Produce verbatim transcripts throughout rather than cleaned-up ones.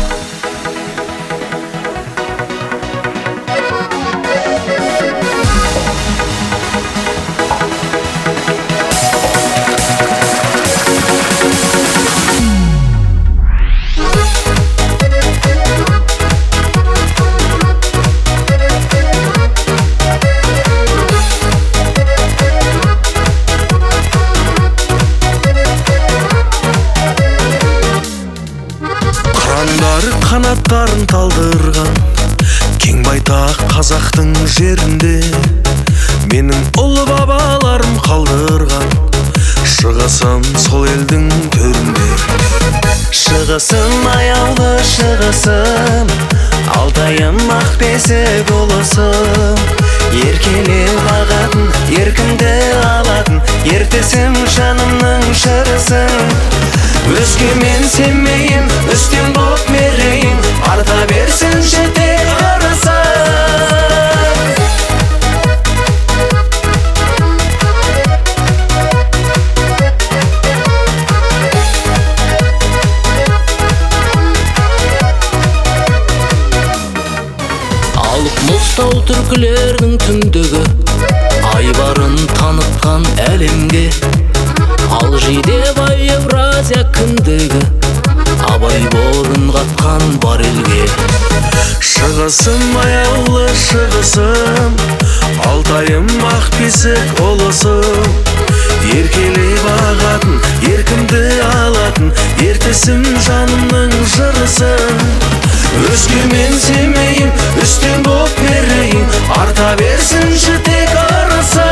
Қанаттарын талдырған кең байтақ қазақтың жерінде менің ұлы бабаларым қалдырған шығысым сол елдің төрінде. Шығысым аяулы шығысым, Алтайым ақбесік ұлысым, еркелеп ағатын, еркімді алатын, ертесім жанымның жырысың. Өзгемен сенмейін, үстем боп мерейін, арта берсін жетек арысы. Алып мұзтау түркілердің түндігі, айбарын танытқан әлемге. Ал Жидебай Евразия кіндігі, абай болын қатқан бар елге. Шығысым аяулы шығысым, Алтайым ақбесік ұлысым, еркелеп ағатын, еркімді алатын, ертесім жанымның жырысың. Өзгемен сенмейін, үстем боп мерейін, арта берсін жетек арысы.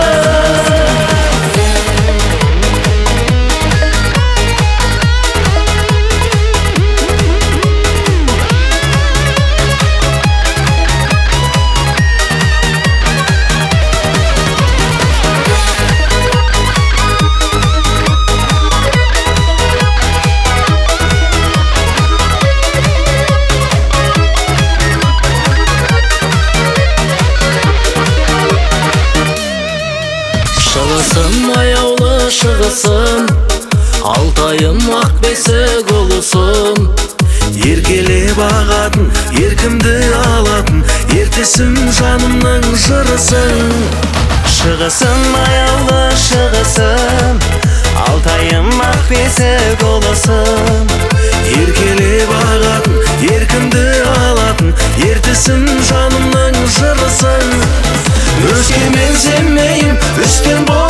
Шығысым аяулы шығысым, Алтайым ақбесік ұлысым, еркелеп ағатын, еркімді алатын, ертесім жанымның жырысың. Шығысым аяулы шығысым, Алтайым ақбесік ұлысым, еркелеп ағатын, еркімді алатын, ертесім жанымның жырысың. Өзгемен сенмейін, үстем бол